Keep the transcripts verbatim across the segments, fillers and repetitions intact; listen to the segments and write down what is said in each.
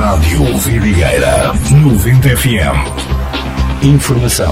Rádio Vidigueira noventa F M. Informação.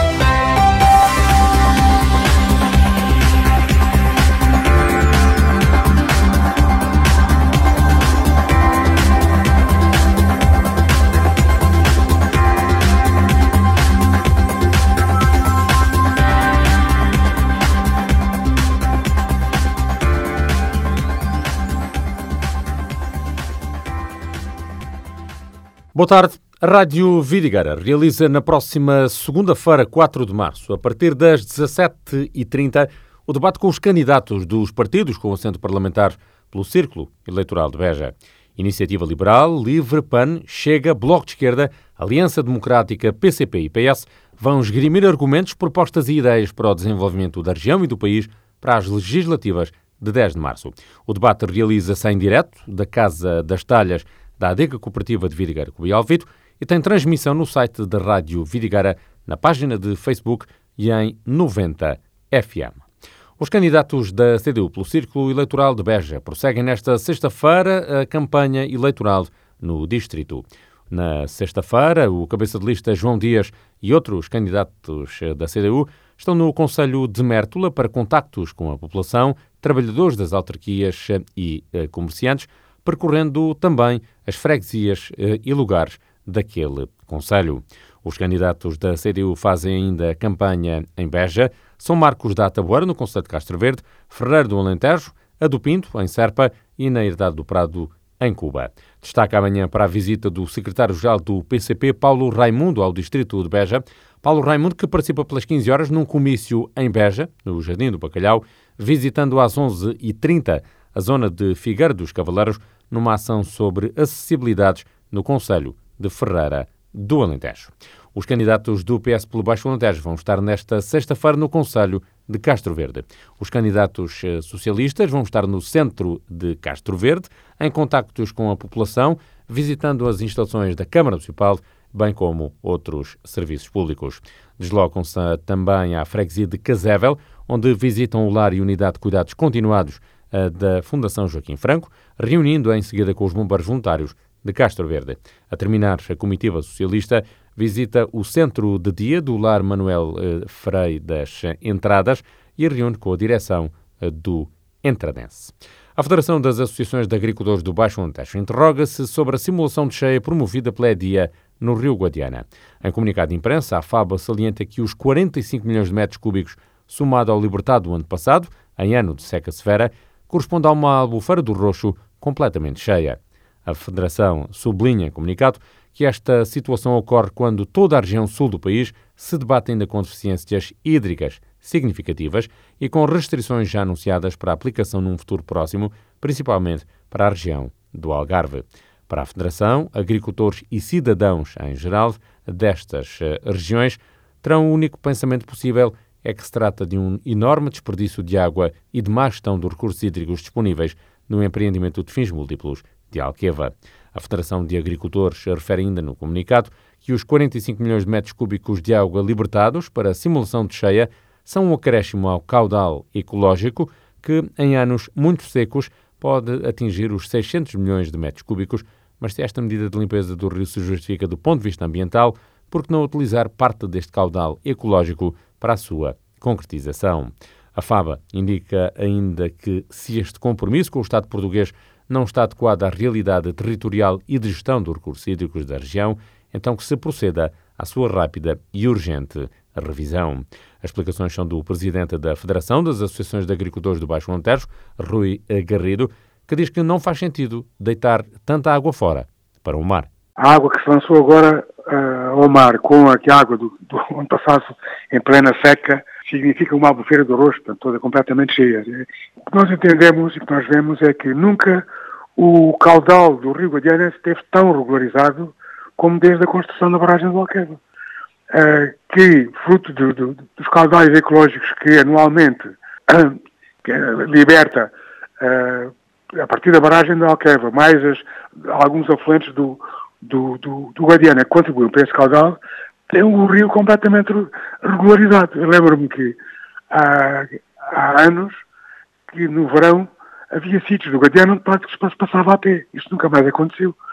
Boa tarde. A Rádio Vidigueira realiza na próxima segunda-feira, quatro de março, a partir das dezassete e trinta, o debate com os candidatos dos partidos com assento parlamentar pelo Círculo Eleitoral de Beja. Iniciativa Liberal, Livre, P A N, Chega, Bloco de Esquerda, Aliança Democrática, P C P e P S vão esgrimir argumentos, propostas e ideias para o desenvolvimento da região e do país para as legislativas de dez de março. O debate realiza-se em direto da Casa das Talhas da Adega Cooperativa de Vidigueira, Cuba e Alvito, e tem transmissão no site da Rádio Vidigueira, na página de Facebook e em noventa F M. Os candidatos da C D U pelo Círculo Eleitoral de Beja prosseguem nesta sexta-feira a campanha eleitoral no distrito. Na sexta-feira, o cabeça de lista João Dias e outros candidatos da C D U estão no Concelho de Mértola para contactos com a população, trabalhadores das autarquias e comerciantes, percorrendo também as freguesias eh, e lugares daquele concelho. Os candidatos da C D U fazem ainda campanha em Beja, São Marcos da Taboeira, no concelho de Castro Verde, Ferreiro do Alentejo, a do Pinto, em Serpa, e na Herdade do Prado, em Cuba. Destaca amanhã para a visita do secretário-geral do P C P, Paulo Raimundo, ao distrito de Beja. Paulo Raimundo, que participa pelas quinze horas num comício em Beja, no Jardim do Bacalhau, visitando às onze e trinta a zona de Figueira dos Cavaleiros, numa ação sobre acessibilidades no concelho de Ferreira do Alentejo. Os candidatos do P S pelo Baixo Alentejo vão estar nesta sexta-feira no concelho de Castro Verde. Os candidatos socialistas vão estar no centro de Castro Verde, em contactos com a população, visitando as instalações da Câmara Municipal, bem como outros serviços públicos. Deslocam-se também à freguesia de Casével, onde visitam o lar e unidade de cuidados continuados da Fundação Joaquim Franco, reunindo em seguida com os bombeiros voluntários de Castro Verde. A terminar, a comitiva socialista visita o centro de dia do lar Manuel eh, Frei das Entradas e reúne com a direção eh, do Entradense. A Federação das Associações de Agricultores do Baixo Alentejo interroga-se sobre a simulação de cheia promovida pela Edia no Rio Guadiana. Em comunicado de imprensa, a FABA salienta que os quarenta e cinco milhões de metros cúbicos somado ao libertado do ano passado, em ano de seca severa, corresponde a uma albufeira do Roxo completamente cheia. A Federação sublinha em comunicado que esta situação ocorre quando toda a região sul do país se debate ainda com deficiências hídricas significativas e com restrições já anunciadas para a aplicação num futuro próximo, principalmente para a região do Algarve. Para a Federação, agricultores e cidadãos em geral destas uh, regiões terão o único pensamento possível é que se trata de um enorme desperdício de água e de má gestão dos recursos hídricos disponíveis no empreendimento de fins múltiplos de Alqueva. A Federação de Agricultores refere ainda no comunicado que os quarenta e cinco milhões de metros cúbicos de água libertados para a simulação de cheia são um acréscimo ao caudal ecológico que, em anos muito secos, pode atingir os seiscentos milhões de metros cúbicos, mas se esta medida de limpeza do rio se justifica do ponto de vista ambiental, por que não utilizar parte deste caudal ecológico para a sua concretização? A FABA indica ainda que, se este compromisso com o Estado português não está adequado à realidade territorial e de gestão dos recursos hídricos da região, então que se proceda à sua rápida e urgente revisão. As explicações são do presidente da Federação das Associações de Agricultores do Baixo Alentejo, Rui Garrido, que diz que não faz sentido deitar tanta água fora para o mar. A água que se lançou agora uh, ao mar com a água do, do ano passado em plena seca significa uma albufeira do Roxo, portanto, toda completamente cheia. O que nós entendemos e o que nós vemos é que nunca o caudal do Rio Guadiana esteve tão regularizado como desde a construção da barragem do Alqueva, uh, que, fruto do, do, dos caudais ecológicos que anualmente uh, que, uh, liberta uh, a partir da barragem do Alqueva, mais as, alguns afluentes do, do, do, do Guadiana que contribuem para esse caudal, tem um rio completamente regularizado. Eu lembro-me que há, há anos que no verão havia sítios do Guadiana onde se passava a pé. Isto nunca mais aconteceu.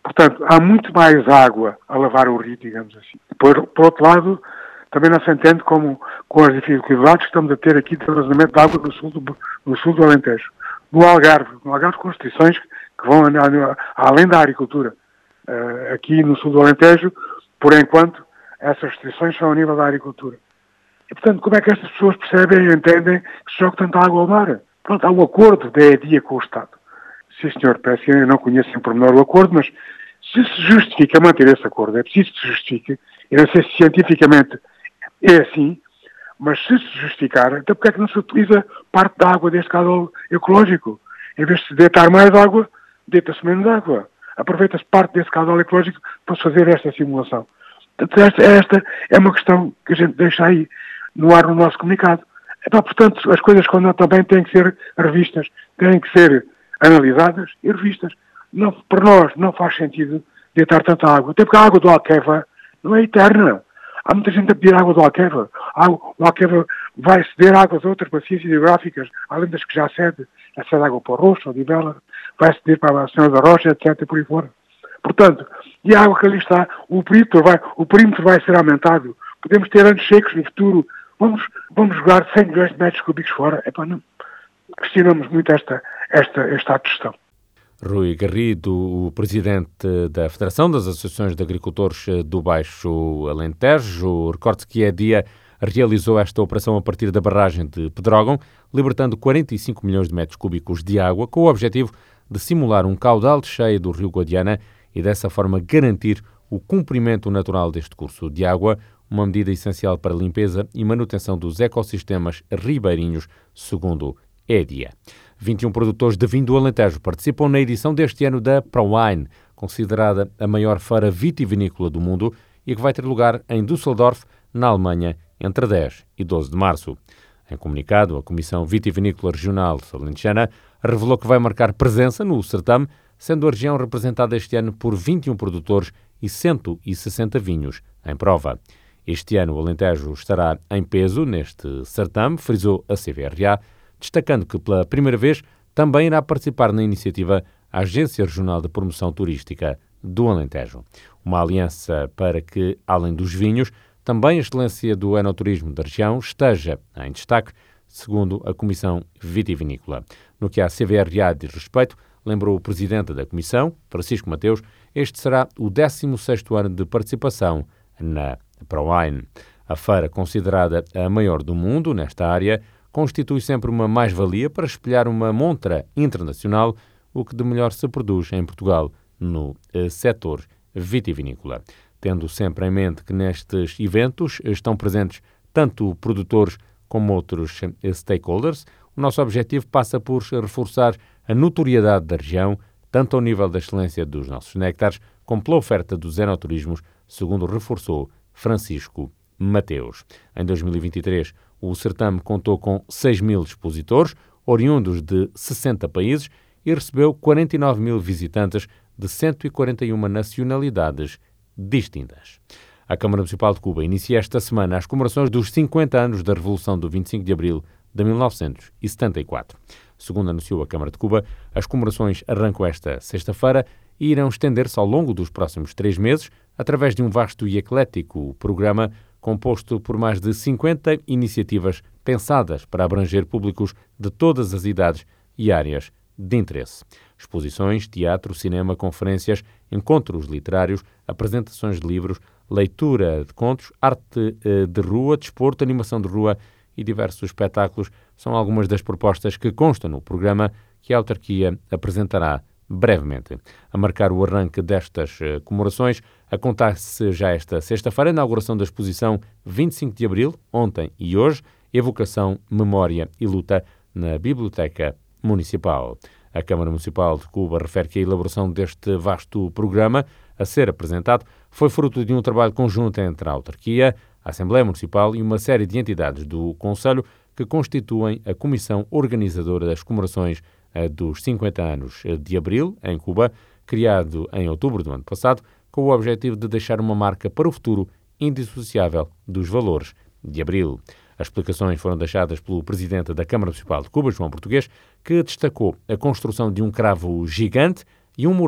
Portanto, há muito mais água a lavar o rio, digamos assim. Por, por outro lado, também não se entende como, com as dificuldades que estamos a ter aqui de armazenamento de água no sul do, no sul do Alentejo. No Algarve, no Algarve com restrições que vão além da agricultura. Uh, aqui no sul do Alentejo, por enquanto, essas restrições são ao nível da agricultura. E, portanto, como é que estas pessoas percebem e entendem que se joga tanta água ao mar? Pronto, há um acordo da E D I A com o Estado. Sim, senhor, parece que eu não conheço em pormenor o acordo, mas se se justifica manter esse acordo, é preciso que se justifique, eu não sei se cientificamente é assim, mas se se justificar, então porque é que não se utiliza parte da água deste caudal ecológico? Em vez de se deitar mais água, deita-se menos água. Aproveita-se parte desse caudal ecológico para se fazer esta simulação. Portanto, esta, esta é uma questão que a gente deixa aí no ar no nosso comunicado. Então, portanto, as coisas quando não também têm que ser revistas, têm que ser analisadas e revistas. Não, para nós não faz sentido deitar tanta água, até porque a água do Alqueva não é eterna. Há muita gente a pedir água do Alqueva. O Alqueva vai ceder águas a outras bacias hidrográficas, além das que já cede. Já cede água para o Rosto, a Divela, vai ceder para a Senhora da Rocha, etcétera, por aí fora. Portanto, e a água que ali está, o perímetro vai, o perímetro vai ser aumentado. Podemos ter anos secos no futuro. Vamos, vamos jogar cem milhões de metros cúbicos fora. Epá, não. Questionamos muito esta, esta, esta questão. Rui Garrido, o presidente da Federação das Associações de Agricultores do Baixo Alentejo. Recorde-se que a E D I A realizou esta operação a partir da barragem de Pedrógão, libertando quarenta e cinco milhões de metros cúbicos de água, com o objetivo de simular um caudal de cheia do rio Guadiana e dessa forma garantir o cumprimento natural deste curso de água, uma medida essencial para a limpeza e manutenção dos ecossistemas ribeirinhos, segundo a E D I A. vinte e um produtores de vinho do Alentejo participam na edição deste ano da ProWein, considerada a maior feira vitivinícola do mundo e que vai ter lugar em Düsseldorf, na Alemanha, entre dez e doze de março. Em comunicado, a Comissão Vitivinícola Regional Alentejana revelou que vai marcar presença no certame, sendo a região representada este ano por vinte e um produtores e cento e sessenta vinhos em prova. Este ano o Alentejo estará em peso neste certame, frisou a C V R A, destacando que pela primeira vez também irá participar na iniciativa a Agência Regional de Promoção Turística do Alentejo. Uma aliança para que, além dos vinhos, também a excelência do enoturismo da região esteja em destaque, segundo a Comissão Vitivinícola. No que a C V R A diz respeito, lembrou o presidente da Comissão, Francisco Mateus, este será o décimo sexto ano de participação na ProWein. A feira, considerada a maior do mundo nesta área, constitui sempre uma mais-valia para espelhar uma montra internacional, o que de melhor se produz em Portugal no eh, setor vitivinícola. Tendo sempre em mente que nestes eventos estão presentes tanto produtores como outros stakeholders, o nosso objetivo passa por reforçar a notoriedade da região, tanto ao nível da excelência dos nossos néctares, como pela oferta dos enoturismos, segundo reforçou Francisco Mateus. Em dois mil e vinte e três, o certame contou com seis mil expositores, oriundos de sessenta países, e recebeu quarenta e nove mil visitantes de cento e quarenta e uma nacionalidades distintas. A Câmara Municipal de Cuba inicia esta semana as comemorações dos cinquenta anos da Revolução do vinte e cinco de Abril de mil novecentos e setenta e quatro. Segundo anunciou a Câmara de Cuba, as comemorações arrancam esta sexta-feira e irão estender-se ao longo dos próximos três meses, através de um vasto e eclético programa composto por mais de cinquenta iniciativas pensadas para abranger públicos de todas as idades e áreas de interesse. Exposições, teatro, cinema, conferências, encontros literários, apresentações de livros, leitura de contos, arte de rua, desporto, animação de rua e diversos espetáculos são algumas das propostas que constam no programa que a autarquia apresentará brevemente. A marcar o arranque destas comemorações, acontece já esta sexta-feira a inauguração da exposição vinte e cinco de Abril, ontem e hoje, Evocação, Memória e Luta, na Biblioteca Municipal. A Câmara Municipal de Cuba refere que a elaboração deste vasto programa a ser apresentado foi fruto de um trabalho conjunto entre a autarquia, a Assembleia Municipal e uma série de entidades do Conselho que constituem a Comissão Organizadora das Comemorações dos cinquenta anos de Abril, em Cuba, criado em outubro do ano passado, com o objetivo de deixar uma marca para o futuro indissociável dos valores de Abril. As explicações foram deixadas pelo presidente da Câmara Municipal de Cuba, João Português, que destacou a construção de um cravo gigante e um mural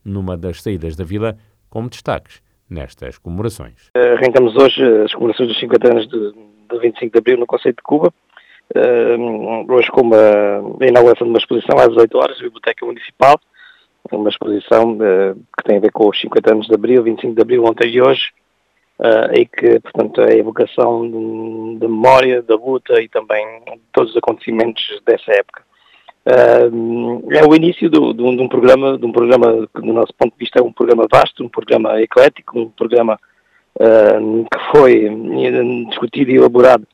numa das saídas da vila, como destaques nestas comemorações. Arrancamos hoje as comemorações dos cinquenta anos de, de vinte e cinco de Abril no Conceito de Cuba, uh, hoje com uma, a inauguração de uma exposição às dezoito horas, na Biblioteca Municipal, uma exposição uh, que tem a ver com os cinquenta anos de Abril, vinte e cinco de Abril, ontem e hoje, uh, e que, portanto, é a evocação da memória, da luta e também de todos os acontecimentos dessa época. Uh, é o início do, do, de um programa, de um programa que, do nosso ponto de vista, é um programa vasto, um programa eclético, um programa uh, que foi discutido e elaborado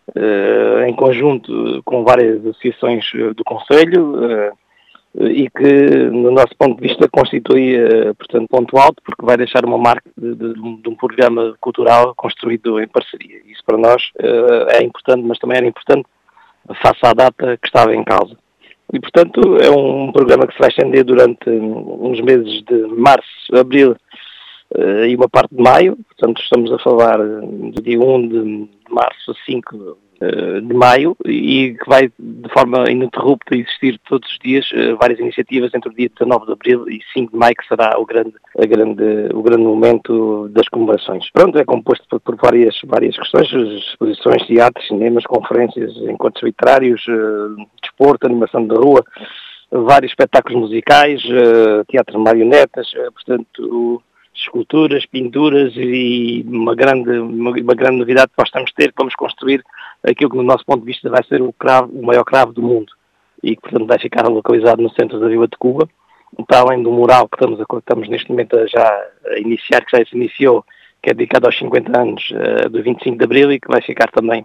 uh, em conjunto com várias associações do Conselho uh, e que, do nosso ponto de vista, constitui, uh, portanto, ponto alto, porque vai deixar uma marca de, de, de um programa cultural construído em parceria. Isso para nós uh, é importante, mas também era importante face à data que estava em causa. E, portanto, é um programa que se vai estender durante uns meses de março, abril uh, e uma parte de maio. Portanto, estamos a falar do dia um de março a cinco uh, de maio e que vai, de forma ininterrupta, existir todos os dias uh, várias iniciativas entre o dia dezanove de abril e cinco de maio, que será o grande, a grande, o grande momento das comemorações. Pronto, é composto por, por várias, várias questões, exposições, teatros, cinemas, conferências, encontros literários, uh, desporto, animação de rua, vários espetáculos musicais, uh, teatro de marionetas, uh, portanto, esculturas, pinturas e uma grande, uma, uma grande novidade que nós estamos a ter, que vamos construir aquilo que, do nosso ponto de vista, vai ser o, cravo, o maior cravo do mundo e que, portanto, vai ficar localizado no centro da Vila de Cuba, para além do mural que estamos, a, estamos neste momento a já a iniciar, que já se iniciou, que é dedicado aos cinquenta anos uh, do vinte e cinco de Abril e que vai ficar também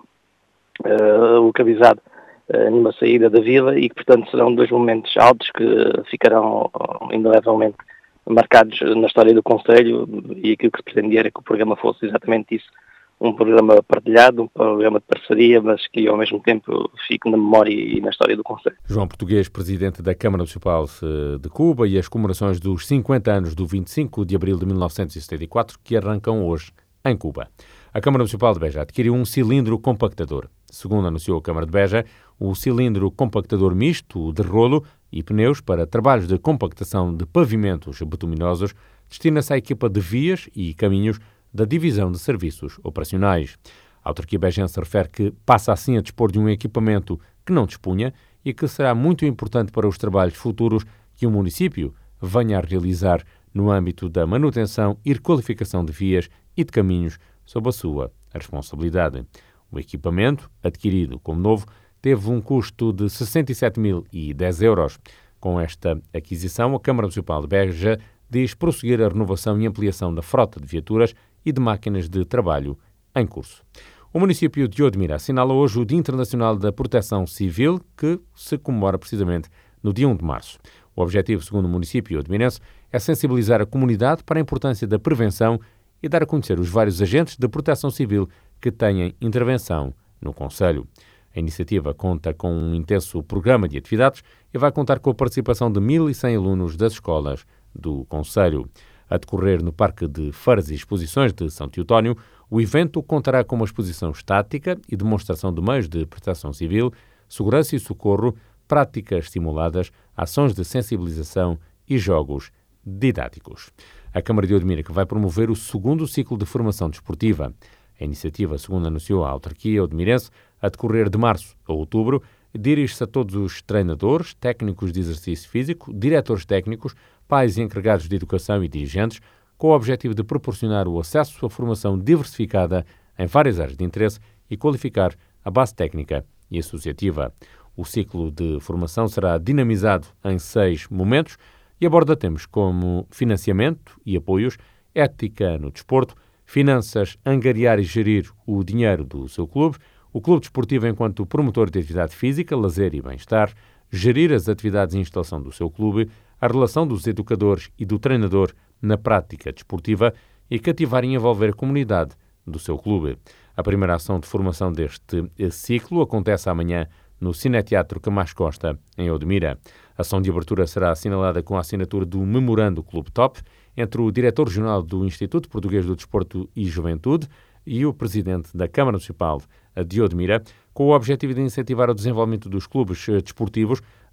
uh, localizado uh, numa saída da vila e que, portanto, serão dois momentos altos que ficarão uh, indelevelmente marcados na história do Conselho e aquilo que se pretendia era que o programa fosse exatamente isso, um programa partilhado, um programa de parceria, mas que ao mesmo tempo fique na memória e na história do Conselho. João Português, Presidente da Câmara Municipal de Cuba, e as comemorações dos cinquenta anos do vinte e cinco de Abril de mil novecentos e setenta e quatro que arrancam hoje em Cuba. A Câmara Municipal de Beja adquiriu um cilindro compactador. Segundo anunciou a Câmara de Beja, o cilindro compactador misto de rolo e pneus para trabalhos de compactação de pavimentos betuminosos destina-se à equipa de vias e caminhos da Divisão de Serviços Operacionais. A autarquia bejense refere que passa assim a dispor de um equipamento que não dispunha e que será muito importante para os trabalhos futuros que o município venha a realizar no âmbito da manutenção e requalificação de vias e de caminhos sob a sua responsabilidade. O equipamento, adquirido como novo, teve um custo de sessenta e sete mil e dez euros. Com esta aquisição, a Câmara Municipal de Beja diz prosseguir a renovação e ampliação da frota de viaturas e de máquinas de trabalho em curso. O município de Odmira assinala hoje o Dia Internacional da Proteção Civil, que se comemora precisamente no dia um de março. O objetivo, segundo o município odmirense, é sensibilizar a comunidade para a importância da prevenção e dar a conhecer os vários agentes de proteção civil que têm intervenção no Conselho. A iniciativa conta com um intenso programa de atividades e vai contar com a participação de mil e cem alunos das escolas do Conselho. A decorrer no Parque de Feiras e Exposições de São Teotónio, o evento contará com uma exposição estática e demonstração de meios de proteção civil, segurança e socorro, práticas simuladas, ações de sensibilização e jogos didáticos. A Câmara de Odmira que vai promover o segundo ciclo de formação desportiva. A iniciativa, segundo anunciou a autarquia odmirense, a decorrer de março a outubro, dirige-se a todos os treinadores, técnicos de exercício físico, diretores técnicos, pais e encarregados de educação e dirigentes, com o objetivo de proporcionar o acesso à formação diversificada em várias áreas de interesse e qualificar a base técnica e associativa. O ciclo de formação será dinamizado em seis momentos e aborda temas como financiamento e apoios, ética no desporto, finanças, angariar e gerir o dinheiro do seu clube, o clube desportivo enquanto promotor de atividade física, lazer e bem-estar, gerir as atividades e instalação do seu clube, a relação dos educadores e do treinador na prática desportiva e cativar e envolver a comunidade do seu clube. A primeira ação de formação deste ciclo acontece amanhã no Cineteatro Camacho Costa, em Odmira. A ação de abertura será assinalada com a assinatura do Memorando Clube Top entre o diretor regional do Instituto Português do Desporto e Juventude e o presidente da Câmara Municipal de Odmira, com o objetivo de incentivar o desenvolvimento dos clubes desportivos,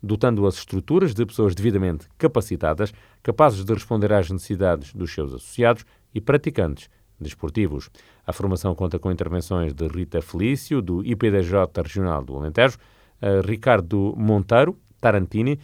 dotando as estruturas de pessoas devidamente capacitadas, capazes de responder às necessidades dos seus associados e praticantes desportivos. A formação conta com intervenções de Rita Felício, do I P D J Regional do Alentejo, Ricardo Monteiro Tarantini,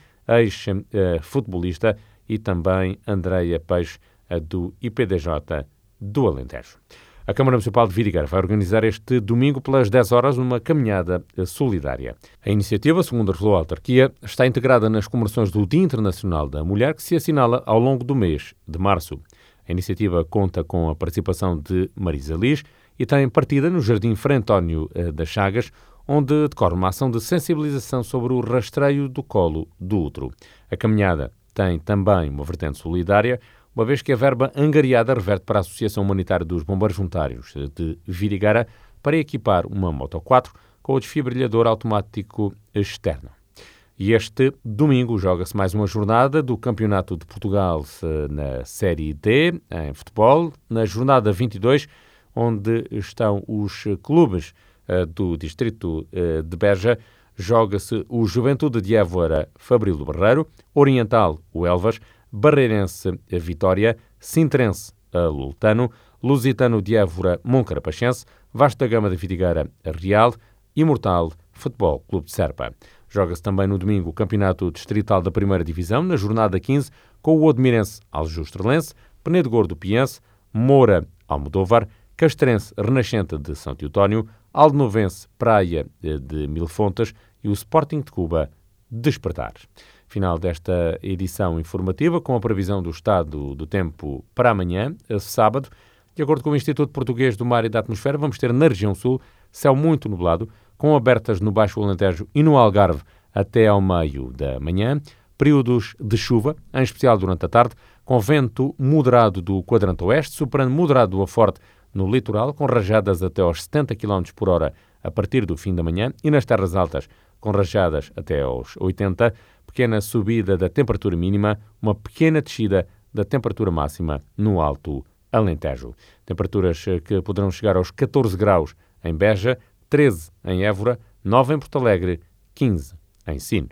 ex-futebolista, e também Andreia Peixe, do I P D J do Alentejo. A Câmara Municipal de Vidigueira vai organizar este domingo pelas dez horas uma caminhada solidária. A iniciativa, segundo revelou a autarquia, está integrada nas comemorações do Dia Internacional da Mulher, que se assinala ao longo do mês de março. A iniciativa conta com a participação de Marisa Liz e tem partida no Jardim Frei António das Chagas, onde decorre uma ação de sensibilização sobre o rastreio do colo do útero. A caminhada tem também uma vertente solidária, uma vez que a verba angariada reverte para a Associação Humanitária dos Bombeiros Voluntários de Vidigueira para equipar uma Moto quatro com o desfibrilhador automático externo. E este domingo joga-se mais uma jornada do Campeonato de Portugal na Série D, em futebol, na jornada vinte e dois, onde estão os clubes do distrito de Beja. Joga-se o Juventude de Évora, Fabril do Barreiro, Oriental, o Elvas, Barreirense, a Vitória, Sintrense, a Lultano, Lusitano de Évora, Moncarapachense, Vasta Gama de Vidigueira, a Real, Imortal, Futebol Clube de Serpa. Joga-se também no domingo o Campeonato Distrital da Primeira Divisão, na jornada quinze, com o Odmirense Aljustrelense, Penedo Gordo Piense, Moura Almodóvar, Castrense Renascente de São Teotónio, Aldenovense Praia de Mil Fontes e o Sporting de Cuba Despertar. Final desta edição informativa com a previsão do estado do tempo para amanhã, sábado. De acordo com o Instituto Português do Mar e da Atmosfera, vamos ter na região sul céu muito nublado, com abertas no Baixo Alentejo e no Algarve até ao meio da manhã, períodos de chuva, em especial durante a tarde, com vento moderado do quadrante oeste, soprando moderado a forte no litoral, com rajadas até aos setenta quilómetros por hora a partir do fim da manhã, e nas terras altas, com rajadas até aos oitenta, pequena subida da temperatura mínima, uma pequena descida da temperatura máxima no Alto Alentejo. Temperaturas que poderão chegar aos catorze graus em Beja, treze em Évora, nove em Porto Alegre, quinze em Sines.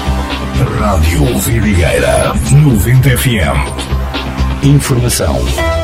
Rádio Vidigueira, noventa F M. Informação